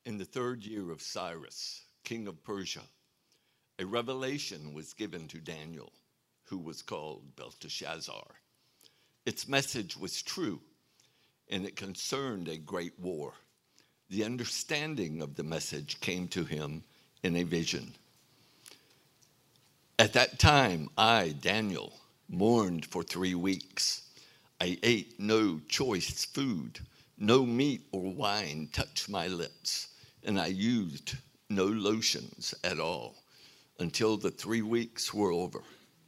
In the 3rd year of Cyrus, king of Persia, a revelation was given to Daniel, who was called Belteshazzar. Its message was true, and it concerned a great war. The understanding of the message came to him in a vision. At that time, I, Daniel, mourned for 3 weeks. I ate no choice food, no meat or wine touched my lips, and I used no lotions at all until the 3 weeks were over.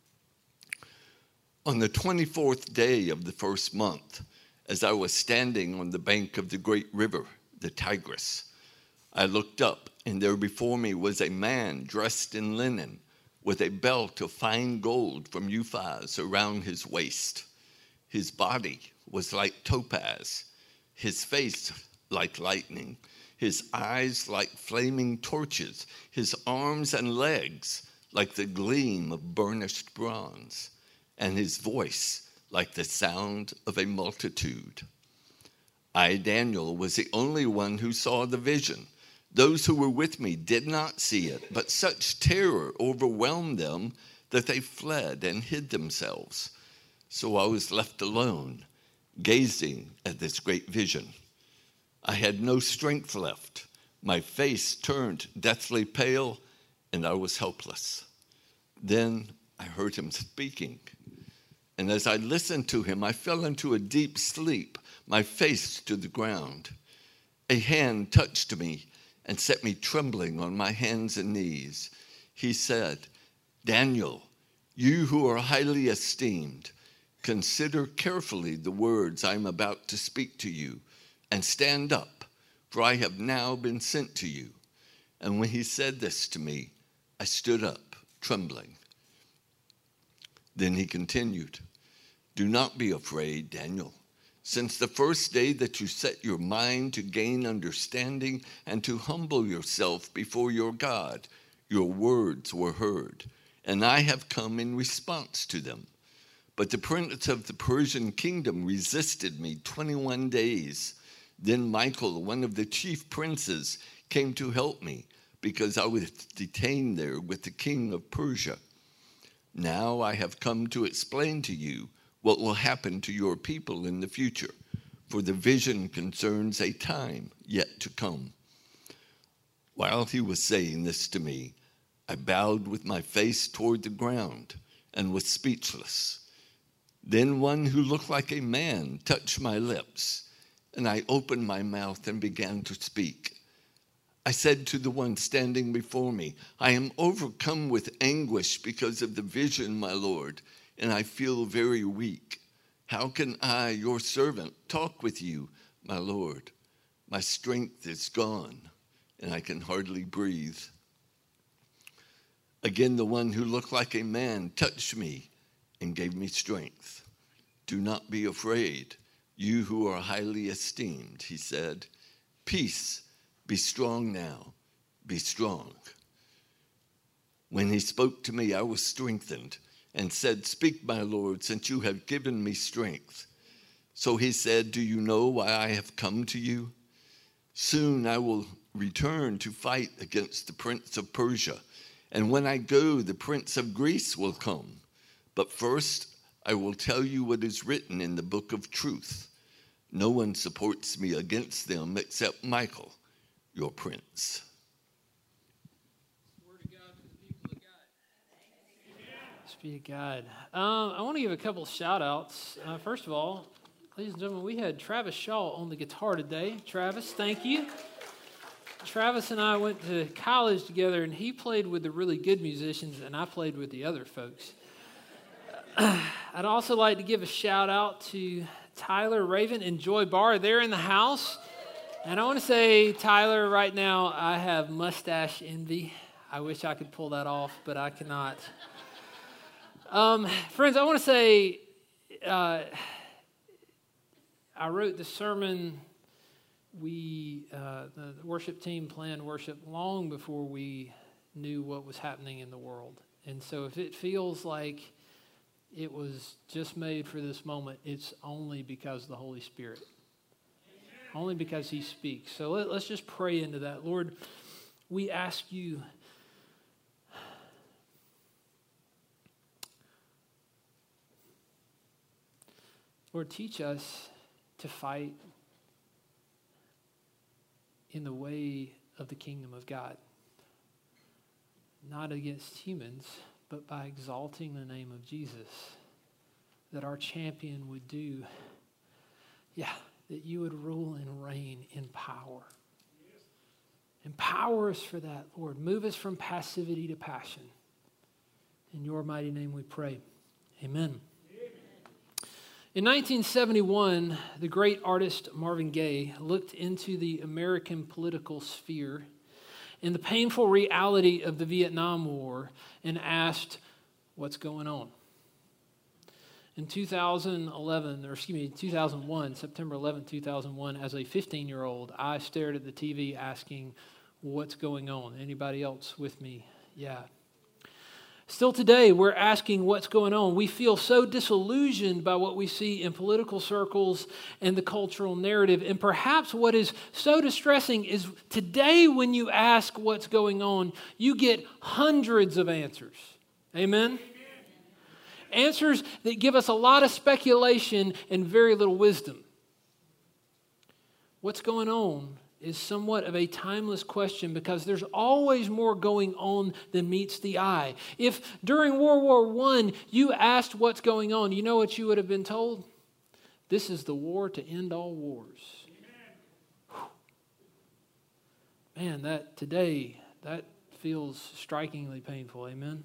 On the 24th day of the 1st month, as I was standing on the bank of the great river, the Tigris, I looked up, and there before me was a man dressed in linen, with a belt of fine gold from Uphaz around his waist. His body was like topaz, his face like lightning, his eyes like flaming torches, his arms and legs like the gleam of burnished bronze, and his voice like the sound of a multitude. I, Daniel, was the only one who saw the vision. Those who were with me did not see it, but such terror overwhelmed them that they fled and hid themselves. So I was left alone, gazing at this great vision. I had no strength left. My face turned deathly pale, and I was helpless. Then I heard him speaking, and as I listened to him, I fell into a deep sleep, my face to the ground. A hand touched me and set me trembling on my hands and knees. He said, "Daniel, you who are highly esteemed, consider carefully the words I am about to speak to you, and stand up, for I have now been sent to you." And when he said this to me, I stood up, trembling. Then he continued, "Do not be afraid, Daniel. Since the first day that you set your mind to gain understanding and to humble yourself before your God, your words were heard, and I have come in response to them. But the prince of the Persian kingdom resisted me 21 days. Then Michael, one of the chief princes, came to help me because I was detained there with the king of Persia. Now I have come to explain to you what will happen to your people in the future, for the vision concerns a time yet to come." While he was saying this to me, I bowed with my face toward the ground and was speechless. Then one who looked like a man touched my lips, and I opened my mouth and began to speak. I said to the one standing before me, "I am overcome with anguish because of the vision, my Lord, and I feel very weak. How can I, your servant, talk with you, my Lord? My strength is gone, and I can hardly breathe." Again, the one who looked like a man touched me and gave me strength. "Do not be afraid, you who are highly esteemed," he said. "Peace, be strong now, be strong." When he spoke to me, I was strengthened and said, "Speak, my Lord, since you have given me strength." So he said, "Do you know why I have come to you? Soon I will return to fight against the prince of Persia, and when I go, the prince of Greece will come. But first, I will tell you what is written in the book of truth. No one supports me against them except Michael, your prince." Word of God for the people of God. Thanks be to God. I want to give a couple of shout outs. First of all, ladies and gentlemen, we had Travis Shaw on the guitar today. Travis, thank you. Travis and I went to college together, and he played with the really good musicians, and I played with the other folks. I'd also like to give a shout out to Tyler Raven and Joy Barr. They're in the house. And I want to say, Tyler, right now I have mustache envy. I wish I could pull that off, but I cannot. Friends, I want to say, I wrote the sermon. The worship team planned worship long before we knew what was happening in the world. And so if it feels like it was just made for this moment, it's only because of the Holy Spirit. only because he speaks. So let's just pray into that. Lord, we ask you, Lord, teach us to fight in the way of the kingdom of God. Not against humans, but by exalting the name of Jesus. That our champion would do, that you would rule and reign in power. Empower us for that, Lord. Move us from passivity to passion. In your mighty name we pray. Amen. In 1971, the great artist Marvin Gaye looked into the American political sphere and the painful reality of the Vietnam War and asked, what's going on? In 2001, September 11, 2001, as a 15-year-old, I stared at the TV asking, what's going on? Anybody else with me? Yeah. Still today, we're asking what's going on. We feel so disillusioned by what we see in political circles and the cultural narrative. And perhaps what is so distressing is today when you ask what's going on, you get hundreds of answers. Amen? Answers that give us a lot of speculation and very little wisdom. What's going on is somewhat of a timeless question because there's always more going on than meets the eye. If during World War I you asked what's going on, you know what you would have been told? This is the war to end all wars. Man, that feels strikingly painful. Amen?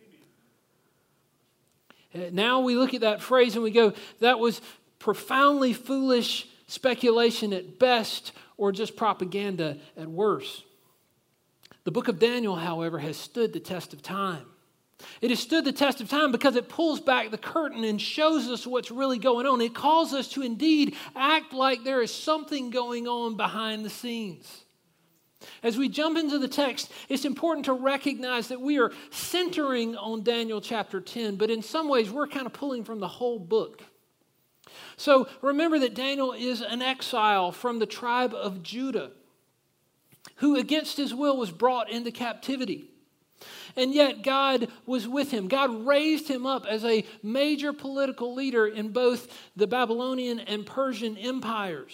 Now we look at that phrase and we go, that was profoundly foolish speculation at best, or just propaganda at worst. The book of Daniel, however, has stood the test of time. It has stood the test of time because it pulls back the curtain and shows us what's really going on. It calls us to indeed act like there is something going on behind the scenes. As we jump into the text, it's important to recognize that we are centering on Daniel chapter 10, but in some ways we're kind of pulling from the whole book. So remember that Daniel is an exile from the tribe of Judah, who against his will was brought into captivity. And yet God was with him. God raised him up as a major political leader in both the Babylonian and Persian empires.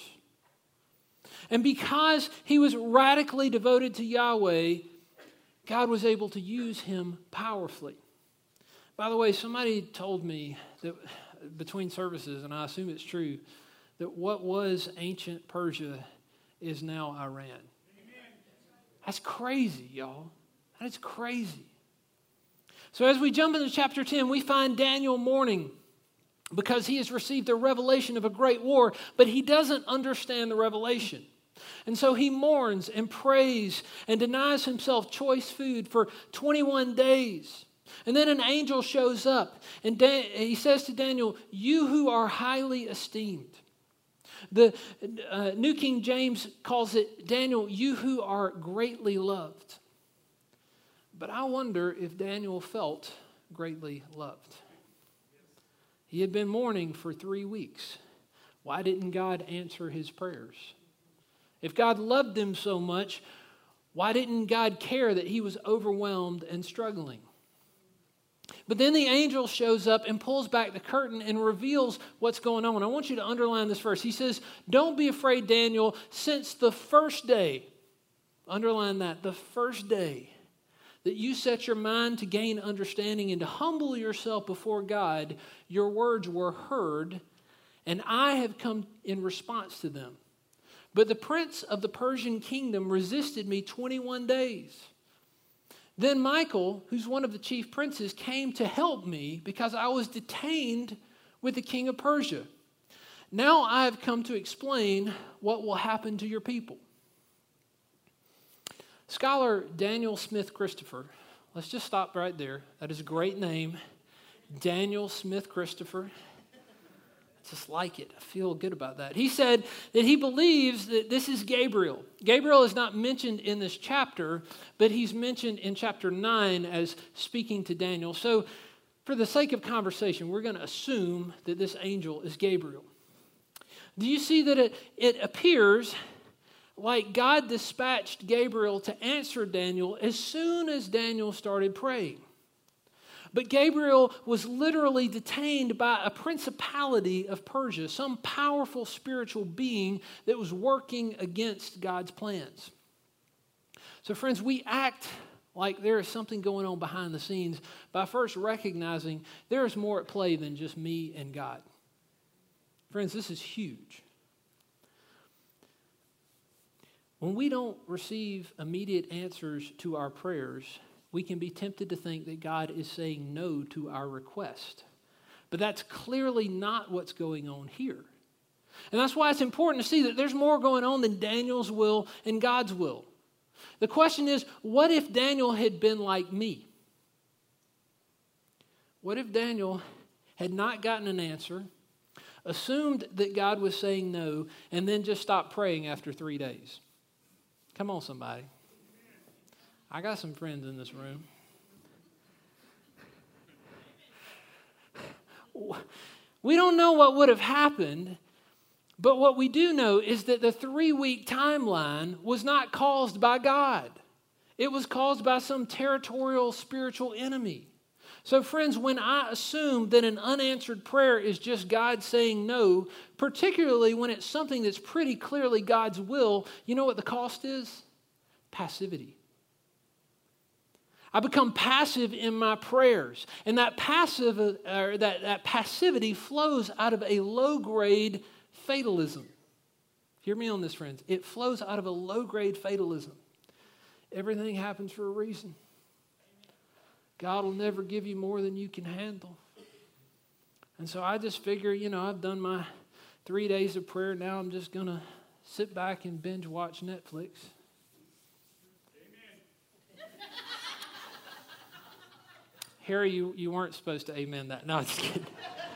And because he was radically devoted to Yahweh, God was able to use him powerfully. By the way, somebody told me that between services, and I assume it's true, that what was ancient Persia is now Iran. That's crazy, y'all. That's crazy. So as we jump into chapter 10, we find Daniel mourning because he has received a revelation of a great war, but he doesn't understand the revelation. And so he mourns and prays and denies himself choice food for 21 days. And then an angel shows up and he says to Daniel, you who are highly esteemed. The New King James calls it, Daniel, you who are greatly loved. But I wonder if Daniel felt greatly loved. He had been mourning for 3 weeks. Why didn't God answer his prayers? If God loved him so much, why didn't God care that he was overwhelmed and struggling? But then the angel shows up and pulls back the curtain and reveals what's going on. I want you to underline this verse. He says, don't be afraid, Daniel, since the first day, underline that, the first day that you set your mind to gain understanding and to humble yourself before God, your words were heard, and I have come in response to them. But the prince of the Persian kingdom resisted me 21 days. Then Michael, who's one of the chief princes, came to help me because I was detained with the king of Persia. Now I have come to explain what will happen to your people. Scholar Daniel Smith Christopher, let's just stop right there. That is a great name. Daniel Smith Christopher. Just like it. I feel good about that. He said that he believes that this is Gabriel. Gabriel is not mentioned in this chapter, but he's mentioned in chapter 9 as speaking to Daniel. So for the sake of conversation, we're going to assume that this angel is Gabriel. do you see that it appears like God dispatched Gabriel to answer Daniel as soon as Daniel started praying? But Gabriel was literally detained by a principality of Persia, some powerful spiritual being that was working against God's plans. So friends, we act like there is something going on behind the scenes by first recognizing there is more at play than just me and God. Friends, this is huge. When we don't receive immediate answers to our prayers, we can be tempted to think that God is saying no to our request. But that's clearly not what's going on here. And that's why it's important to see that there's more going on than Daniel's will and God's will. The question is, what if Daniel had been like me? What if Daniel had not gotten an answer, assumed that God was saying no, and then just stopped praying after 3 days? Come on, somebody. I got some friends in this room. We don't know what would have happened, but what we do know is that the 3-week timeline was not caused by God. It was caused by some territorial spiritual enemy. So friends, when I assume that an unanswered prayer is just God saying no, particularly when it's something that's pretty clearly God's will, you know what the cost is? Passivity. I become passive in my prayers, and that passivity flows out of a low-grade fatalism. Hear me on this, friends. It flows out of a low-grade fatalism. Everything happens for a reason. God will never give you more than you can handle. And so I just figure, I've done my 3 days of prayer. Now I'm just going to sit back and binge watch Netflix. Harry, you weren't supposed to amen that. No, I'm just kidding.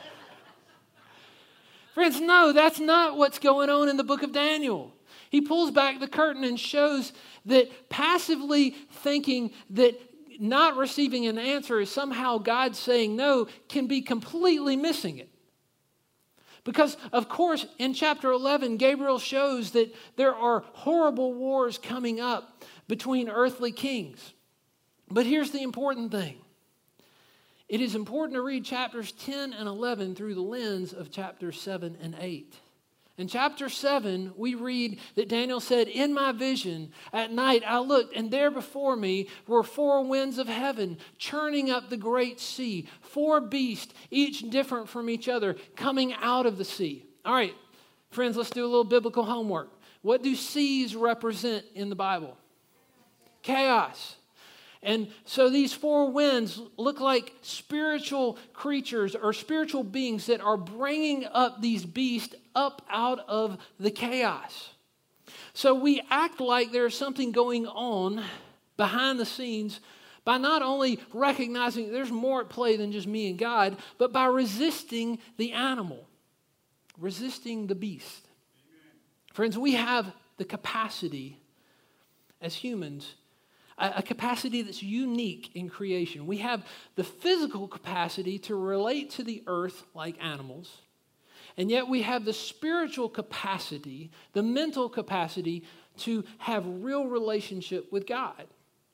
Friends, no, that's not what's going on in the book of Daniel. He pulls back the curtain and shows that passively thinking that not receiving an answer is somehow God saying no can be completely missing it. Because, of course, in chapter 11, Gabriel shows that there are horrible wars coming up between earthly kings. But here's the important thing. It is important to read chapters 10 and 11 through the lens of chapters 7 and 8. In chapter 7, we read that Daniel said, "In my vision at night I looked, and there before me were 4 winds of heaven, churning up the great sea, 4 beasts, each different from each other, coming out of the sea." All right, friends, let's do a little biblical homework. What do seas represent in the Bible? Chaos. And so these 4 winds look like spiritual creatures or spiritual beings that are bringing up these beasts up out of the chaos. So we act like there's something going on behind the scenes by not only recognizing there's more at play than just me and God, but by resisting the animal, resisting the beast. Amen. Friends, we have the capacity as humans, a capacity that's unique in creation. We have the physical capacity to relate to the earth like animals, and yet we have the spiritual capacity, the mental capacity to have real relationship with God.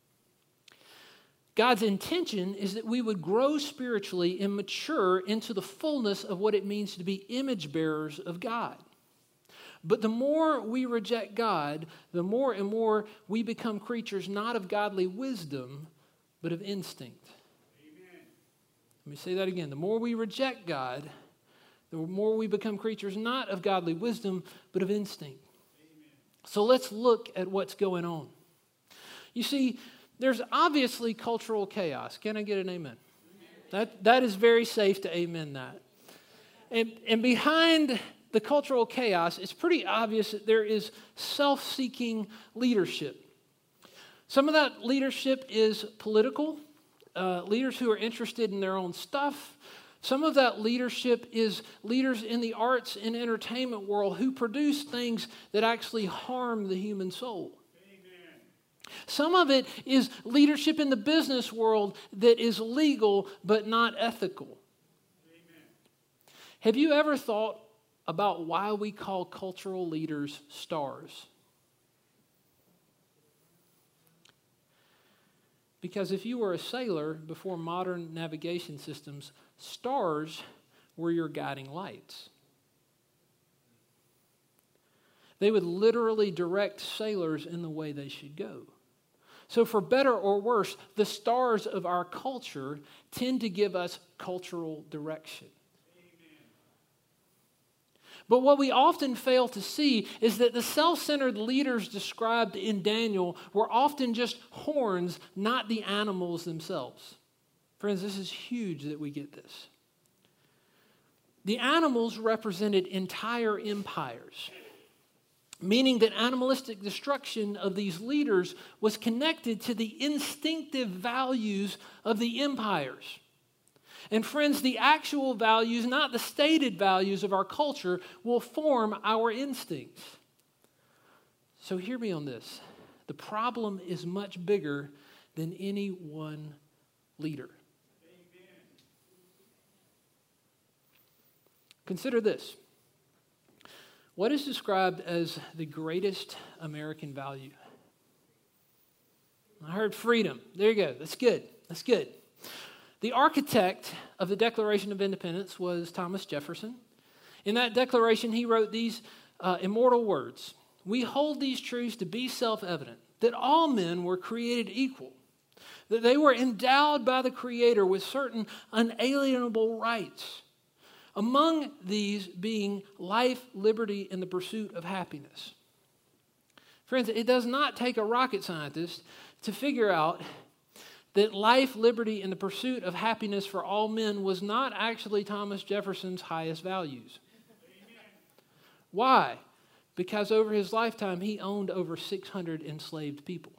God's intention is that we would grow spiritually and mature into the fullness of what it means to be image bearers of God. But the more we reject God, the more and more we become creatures not of godly wisdom, but of instinct. Amen. Let me say that again. The more we reject God, the more we become creatures not of godly wisdom, but of instinct. Amen. So let's look at what's going on. You see, there's obviously cultural chaos. Can I get an amen? That is very safe to amen that. And behind the cultural chaos, it's pretty obvious that there is self-seeking leadership. Some of that leadership is political, leaders who are interested in their own stuff. Some of that leadership is leaders in the arts and entertainment world who produce things that actually harm the human soul. Amen. Some of it is leadership in the business world that is legal but not ethical. Amen. Have you ever thought about why we call cultural leaders stars. Because if you were a sailor before modern navigation systems, stars were your guiding lights. They would literally direct sailors in the way they should go. So for better or worse, the stars of our culture tend to give us cultural direction. But what we often fail to see is that the self-centered leaders described in Daniel were often just horns, not the animals themselves. Friends, this is huge that we get this. The animals represented entire empires, meaning that animalistic destruction of these leaders was connected to the instinctive values of the empires. And friends, the actual values, not the stated values of our culture, will form our instincts. So hear me on this. The problem is much bigger than any one leader. Amen. Consider this. What is described as the greatest American value? I heard freedom. There you go. That's good. That's good. The architect of the Declaration of Independence was Thomas Jefferson. In that declaration, he wrote these immortal words. We hold these truths to be self-evident, that all men were created equal, that they were endowed by the Creator with certain unalienable rights, among these being life, liberty, and the pursuit of happiness. Friends, it does not take a rocket scientist to figure out that life, liberty, and the pursuit of happiness for all men was not actually Thomas Jefferson's highest values. Amen. Why? Because over his lifetime, he owned over 600 enslaved people.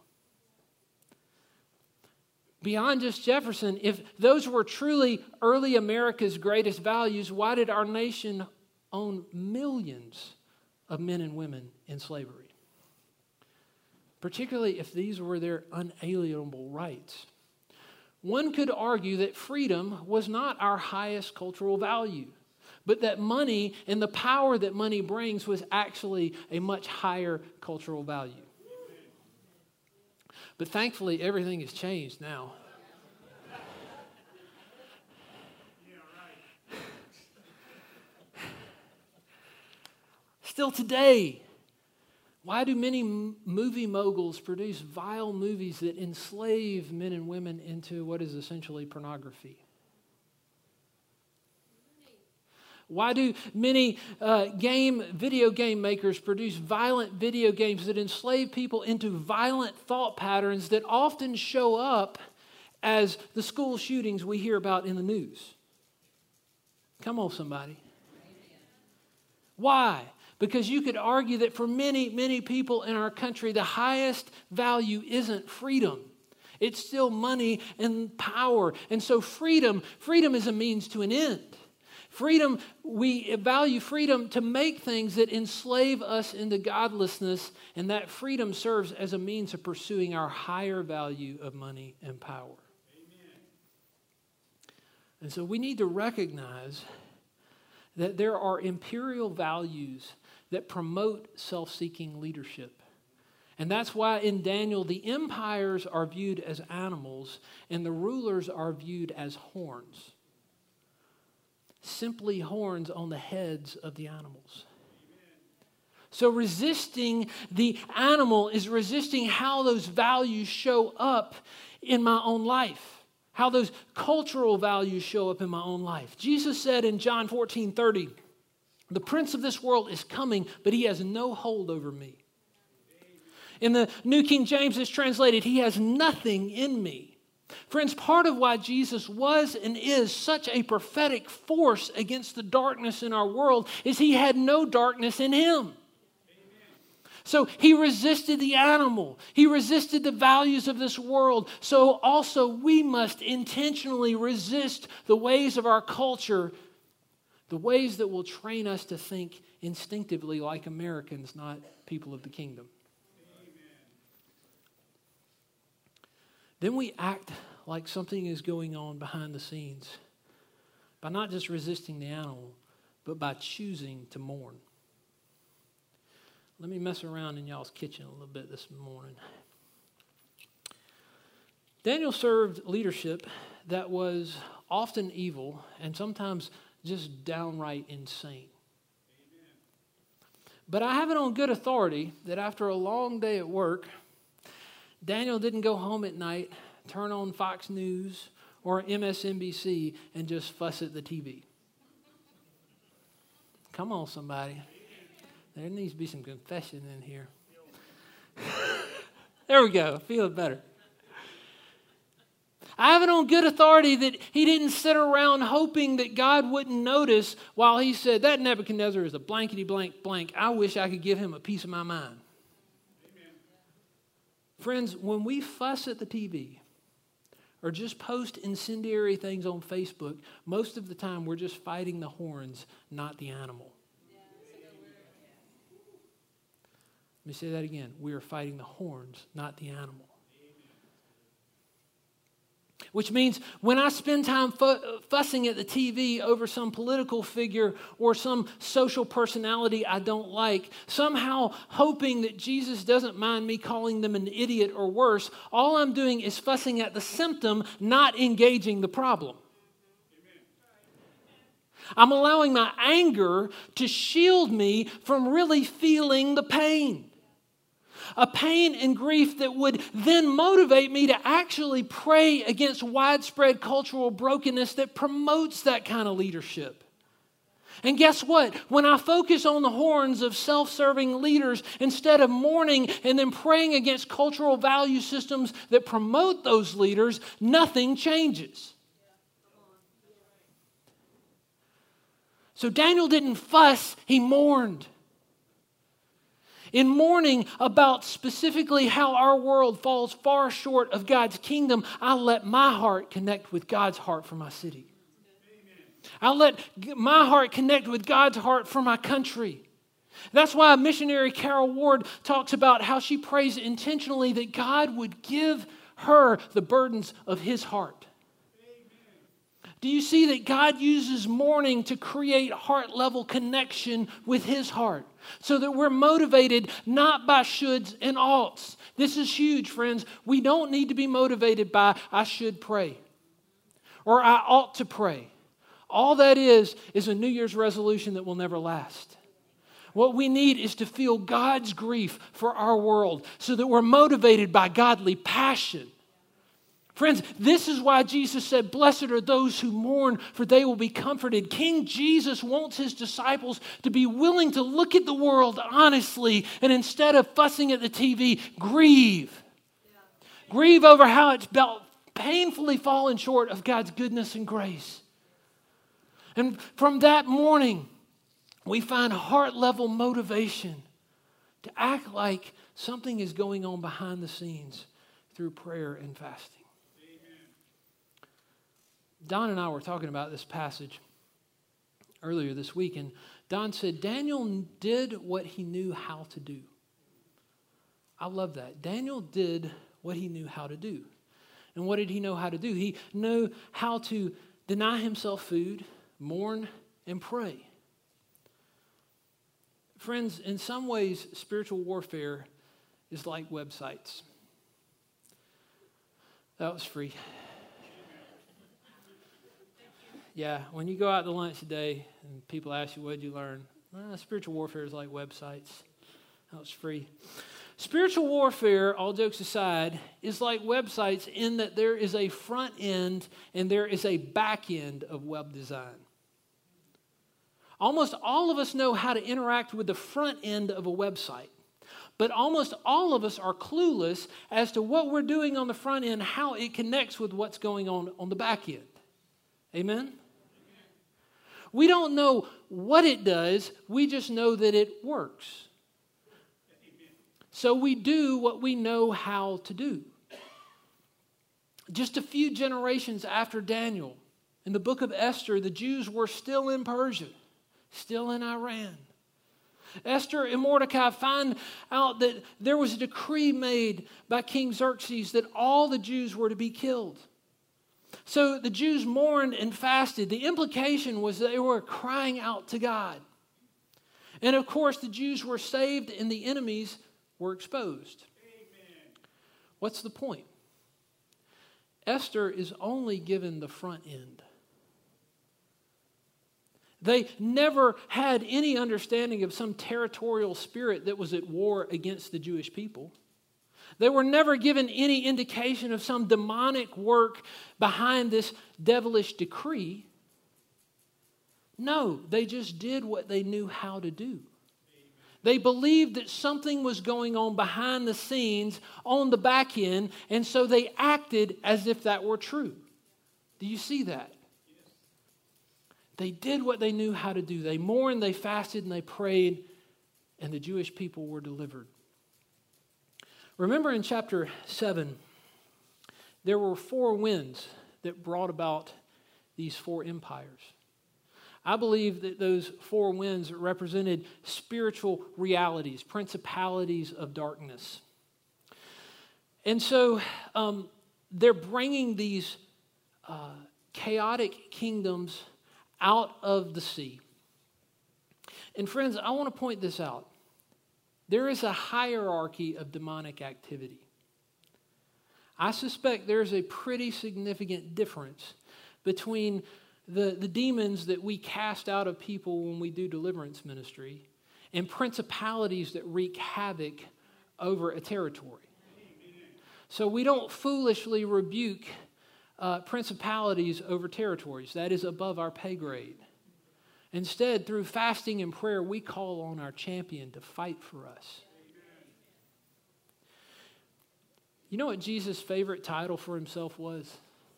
Beyond just Jefferson, if those were truly early America's greatest values, why did our nation own millions of men and women in slavery? Particularly if these were their unalienable rights. One could argue that freedom was not our highest cultural value, but that money and the power that money brings was actually a much higher cultural value. But thankfully, everything has changed now. Still today, why do many movie moguls produce vile movies that enslave men and women into what is essentially pornography? Why do many video game makers produce violent video games that enslave people into violent thought patterns that often show up as the school shootings we hear about in the news? Come on, somebody. Why? Because you could argue that for many, many people in our country, the highest value isn't freedom. It's still money and power. And so freedom is a means to an end. Freedom, we value freedom to make things that enslave us into godlessness, and that freedom serves as a means of pursuing our higher value of money and power. Amen. And so we need to recognize that there are imperial values that promote self-seeking leadership. And that's why in Daniel, the empires are viewed as animals and the rulers are viewed as horns. Simply horns on the heads of the animals. So resisting the animal is resisting how those values show up in my own life. How those cultural values show up in my own life. Jesus said in John 14:30, the prince of this world is coming, but he has no hold over me. In the New King James, it's translated, he has nothing in me. Friends, part of why Jesus was and is such a prophetic force against the darkness in our world is he had no darkness in him. So he resisted the animal. He resisted the values of this world. So also we must intentionally resist the ways of our culture, the ways that will train us to think instinctively like Americans, not people of the kingdom. Then we act like something is going on behind the scenes by not just resisting the animal, but by choosing to mourn. Let me mess around in y'all's kitchen a little bit this morning. Daniel served leadership that was often evil and sometimes just downright insane. But I have it on good authority that after a long day at work, Daniel didn't go home at night, turn on Fox News or MSNBC and just fuss at the TV. Come on, somebody. There needs to be some confession in here. There we go. Feeling better. I have it on good authority that he didn't sit around hoping that God wouldn't notice while he said, that Nebuchadnezzar is a blankety blank blank. I wish I could give him a piece of my mind. Amen. Friends, when we fuss at the TV or just post incendiary things on Facebook, most of the time we're just fighting the horns, not the animal. Let me say that again. We are fighting the horns, not the animal. Which means when I spend time fussing at the TV over some political figure or some social personality I don't like, somehow hoping that Jesus doesn't mind me calling them an idiot or worse, all I'm doing is fussing at the symptom, not engaging the problem. I'm allowing my anger to shield me from really feeling the pain. A pain and grief that would then motivate me to actually pray against widespread cultural brokenness that promotes that kind of leadership. And guess what? When I focus on the horns of self-serving leaders instead of mourning and then praying against cultural value systems that promote those leaders, nothing changes. So Daniel didn't fuss, he mourned. In mourning about specifically how our world falls far short of God's kingdom, I let my heart connect with God's heart for my city. I let my heart connect with God's heart for my country. That's why missionary Carol Ward talks about how she prays intentionally that God would give her the burdens of his heart. Do you see that God uses mourning to create heart-level connection with his heart? So that we're motivated not by shoulds and oughts. This is huge, friends. We don't need to be motivated by, I should pray. Or I ought to pray. All that is a New Year's resolution that will never last. What we need is to feel God's grief for our world so that we're motivated by godly passion. Friends, this is why Jesus said, blessed are those who mourn, for they will be comforted. King Jesus wants his disciples to be willing to look at the world honestly and instead of fussing at the TV, grieve. Yeah. Grieve over how it's painfully fallen short of God's goodness and grace. And from that morning, we find heart-level motivation to act like something is going on behind the scenes through prayer and fasting. Don and I were talking about this passage earlier this week, and Don said Daniel did what he knew how to do. I love that. Daniel did what he knew how to do. And what did he know how to do? He knew how to deny himself food, mourn, and pray. Friends, in some ways, spiritual warfare is like websites. That was free. Yeah, when you go out to lunch today and people ask you, what did you learn? Spiritual warfare is like websites. That was free. Spiritual warfare, all jokes aside, is like websites in that there is a front end and there is a back end of web design. Almost all of us know how to interact with the front end of a website. But almost all of us are clueless as to what we're doing on the front end, how it connects with what's going on the back end. Amen? We don't know what it does, we just know that it works. So we do what we know how to do. Just a few generations after Daniel, in the book of Esther, the Jews were still in Persia, still in Iran. Esther and Mordecai find out that there was a decree made by King Xerxes that all the Jews were to be killed. So the Jews mourned and fasted. The implication was they were crying out to God. And of course, the Jews were saved and the enemies were exposed. Amen. What's the point? Esther is only given the front end. They never had any understanding of some territorial spirit that was at war against the Jewish people. They were never given any indication of some demonic work behind this devilish decree. No, they just did what they knew how to do. They believed that something was going on behind the scenes on the back end, and so they acted as if that were true. Do you see that? They did what they knew how to do. They mourned, they fasted, and they prayed, and the Jewish people were delivered. Remember in chapter 7, there were 4 winds that brought about these 4 empires. I believe that those 4 winds represented spiritual realities, principalities of darkness. And so they're bringing these chaotic kingdoms out of the sea. And friends, I want to point this out. There is a hierarchy of demonic activity. I suspect there's a pretty significant difference between the demons that we cast out of people when we do deliverance ministry and principalities that wreak havoc over a territory. So we don't foolishly rebuke principalities over territories. That is above our pay grade. Instead, through fasting and prayer, we call on our champion to fight for us. You know what Jesus' favorite title for himself was?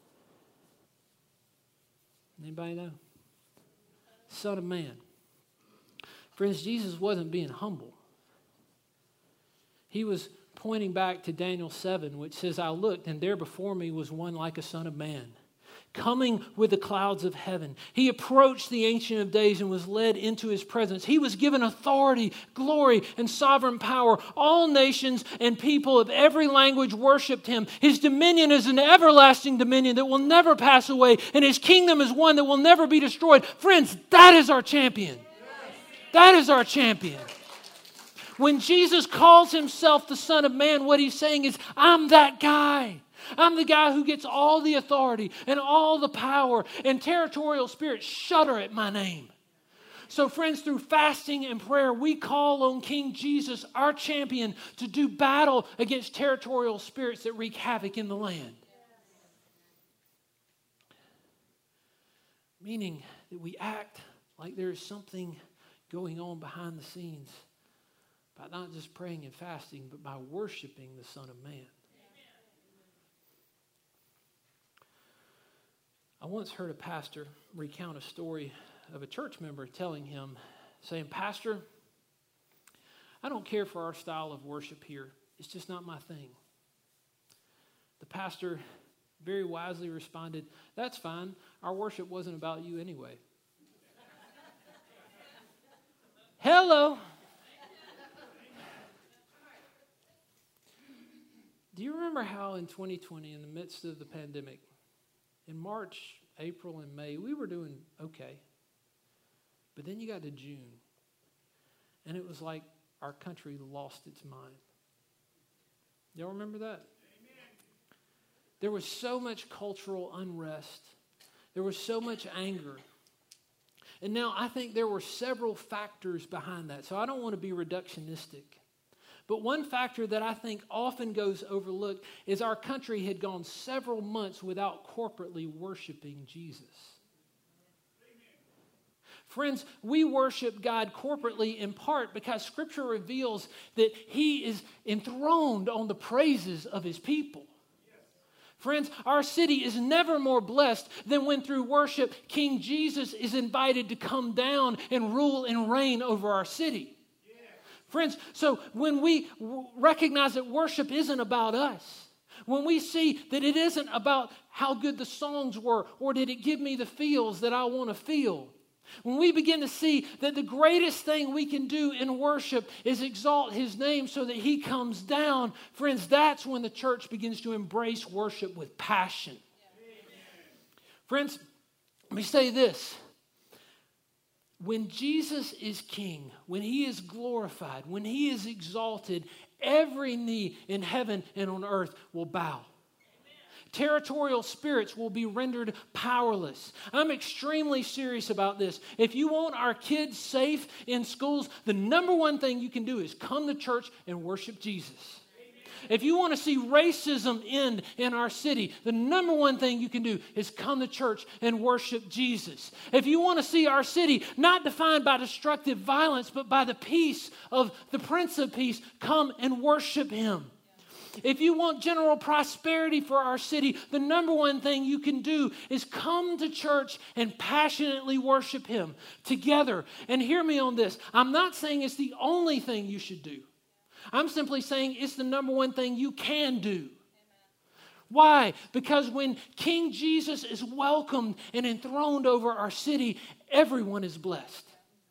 Anybody know? Son of Man. Friends, Jesus wasn't being humble. He was pointing back to Daniel 7, which says, I looked, and there before me was one like a son of man, coming with the clouds of heaven. He approached the Ancient of Days and was led into his presence. He was given authority, glory, and sovereign power. All nations and people of every language worshiped him. His dominion is an everlasting dominion that will never pass away, and his kingdom is one that will never be destroyed. Friends, that is our champion. That is our champion. When Jesus calls himself the Son of Man, what he's saying is, I'm that guy. I'm the guy who gets all the authority and all the power, and territorial spirits shudder at my name. So friends, through fasting and prayer, we call on King Jesus, our champion, to do battle against territorial spirits that wreak havoc in the land. Meaning that we act like there is something going on behind the scenes by not just praying and fasting, but by worshiping the Son of Man. I once heard a pastor recount a story of a church member telling him, saying, Pastor, I don't care for our style of worship here. It's just not my thing. The pastor very wisely responded, that's fine. Our worship wasn't about you anyway. Hello. Do you remember how in 2020, in the midst of the pandemic, in March, April, and May, we were doing okay. But then you got to June, and it was like our country lost its mind. Y'all remember that? Amen. There was so much cultural unrest. There was so much anger. And now I think there were several factors behind that. So I don't want to be reductionistic. But one factor that I think often goes overlooked is our country had gone several months without corporately worshiping Jesus. Friends, we worship God corporately in part because Scripture reveals that He is enthroned on the praises of His people. Friends, our city is never more blessed than when through worship, King Jesus is invited to come down and rule and reign over our city. Friends, so when we recognize that worship isn't about us, when we see that it isn't about how good the songs were or did it give me the feels that I want to feel, when we begin to see that the greatest thing we can do in worship is exalt His name so that He comes down, friends, that's when the church begins to embrace worship with passion. Friends, let me say this. When Jesus is king, when he is glorified, when he is exalted, every knee in heaven and on earth will bow. Territorial spirits will be rendered powerless. I'm extremely serious about this. If you want our kids safe in schools, the number one thing you can do is come to church and worship Jesus. If you want to see racism end in our city, the number one thing you can do is come to church and worship Jesus. If you want to see our city not defined by destructive violence, but by the peace of the Prince of Peace, come and worship him. If you want general prosperity for our city, the number one thing you can do is come to church and passionately worship him together. And hear me on this. I'm not saying it's the only thing you should do. I'm simply saying it's the number one thing you can do. Why? Because when King Jesus is welcomed and enthroned over our city, everyone is blessed.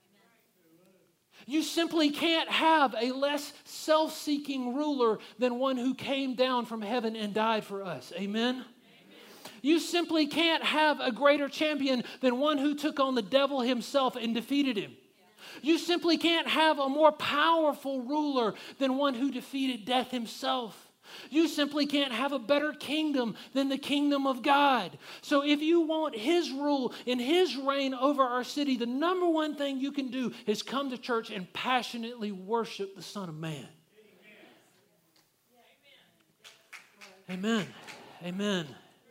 You simply can't have a less self-seeking ruler than one who came down from heaven and died for us. Amen? You simply can't have a greater champion than one who took on the devil himself and defeated him. You simply can't have a more powerful ruler than one who defeated death himself. You simply can't have a better kingdom than the kingdom of God. So if you want his rule and his reign over our city, the number one thing you can do is come to church and passionately worship the Son of Man. Amen. Amen.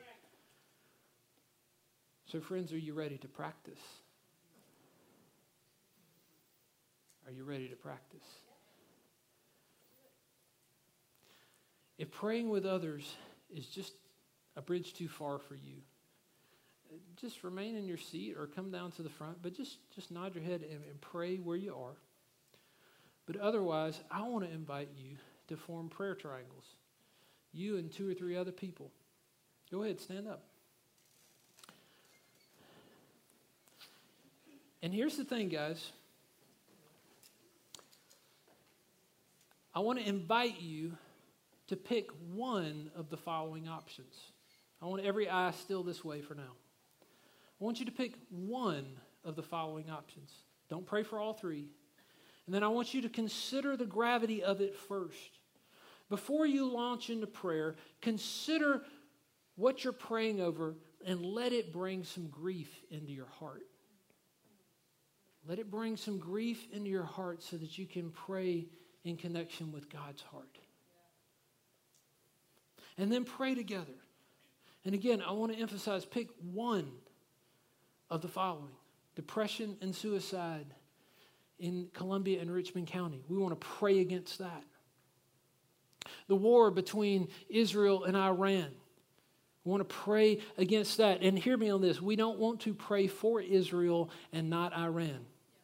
So friends, are you ready to practice? Are you ready to practice? If praying with others is just a bridge too far for you, just remain in your seat or come down to the front, but just nod your head and pray where you are. But otherwise, I want to invite you to form prayer triangles. You and 2 or 3 other people. Go ahead, stand up. And here's the thing, guys. I want to invite you to pick one of the following options. I want every eye still this way for now. I want you to pick one of the following options. Don't pray for all 3. And then I want you to consider the gravity of it first. Before you launch into prayer, consider what you're praying over and let it bring some grief into your heart. Let it bring some grief into your heart so that you can pray in connection with God's heart. And then pray together. And again, I want to emphasize, pick one of the following. Depression and suicide in Columbia and Richmond County. We want to pray against that. The war between Israel and Iran. We want to pray against that. And hear me on this. We don't want to pray for Israel and not Iran.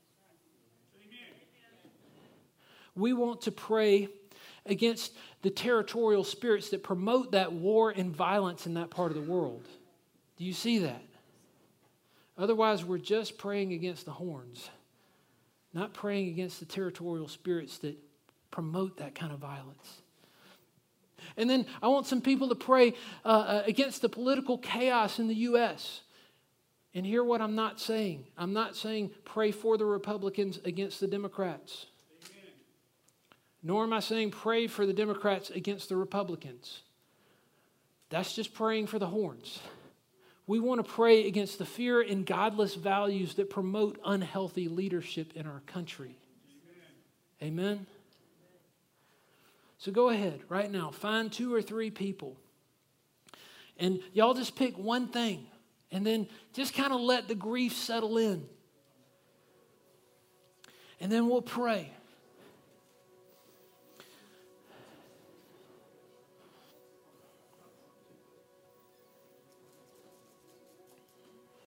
We want to pray against the territorial spirits that promote that war and violence in that part of the world. Do you see that? Otherwise, we're just praying against the horns, not praying against the territorial spirits that promote that kind of violence. And then I want some people to pray against the political chaos in the U.S. And hear what I'm not saying. I'm not saying pray for the Republicans against the Democrats. Nor am I saying pray for the Democrats against the Republicans. That's just praying for the horns. We want to pray against the fear and godless values that promote unhealthy leadership in our country. Amen? So go ahead right now. Find 2 or 3 people. And y'all just pick one thing. And then just kind of let the grief settle in. And then we'll pray.